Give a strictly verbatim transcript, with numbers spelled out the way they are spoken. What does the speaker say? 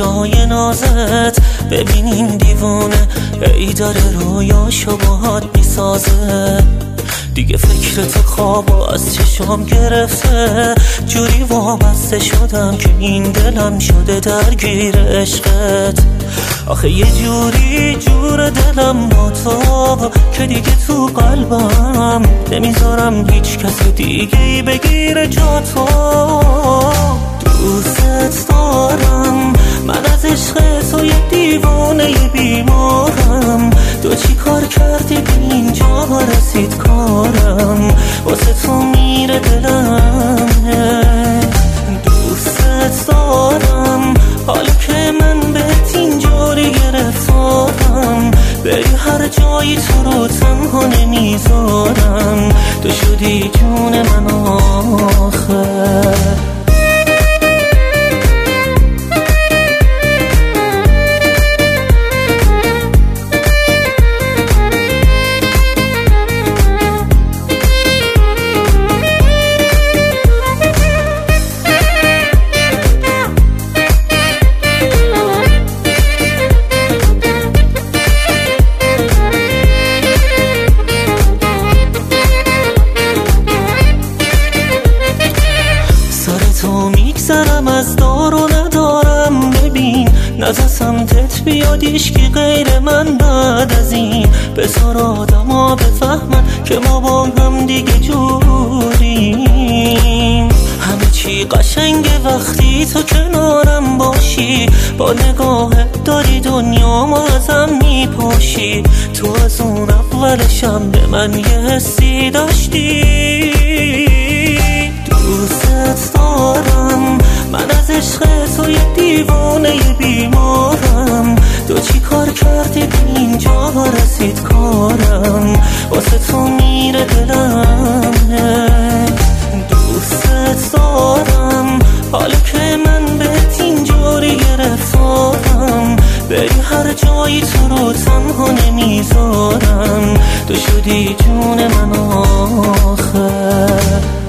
چشای نازت ببین این دیوونه ای داره رویاشو باهات میسازه. دیگه فکر تو خوابو از چشام گرفته، جوری وابسته شدم که این دلم شده درگیر عشقت. آخه یه جوری جور دلم با تو که دیگه تو قلبم نمیذارم هیچ کس دیگه بگیره جا تو. دوست دارم من از عشق تو یه دیوانه بیمارم، تو چی کار کردی به اینجا رسید کارم، واسه تو میره دلم. دوست دارم حالا که من بهت اینجوری گرفتارم، بری هر جایی تو رو تنها نمیذارم، تو شدی جون من آخر. میگذرم از دار و ندارم، ببین نزا سمتت بیاد ایشکی غیر من بعد از این. بذار آدم ها بفهمن که ما با هم دیگه جوریم. همه چی قشنگه وقتی تو کنارم باشی، با نگاهت داری دنیا ما ازم میپاشی. تو از اون اولشم به من یه حسی داشتی. دوست دارم من از عشق تو یه دیوانه بیمارم، تو چی کار کردی به اینجا رسید کارم، واسه تو میره دلم. دوست دارم حالا که من بهت اینجوری گرفتارم، بری هر جایی تو رو تنها نمیذارم، تو شدی جون من آخر.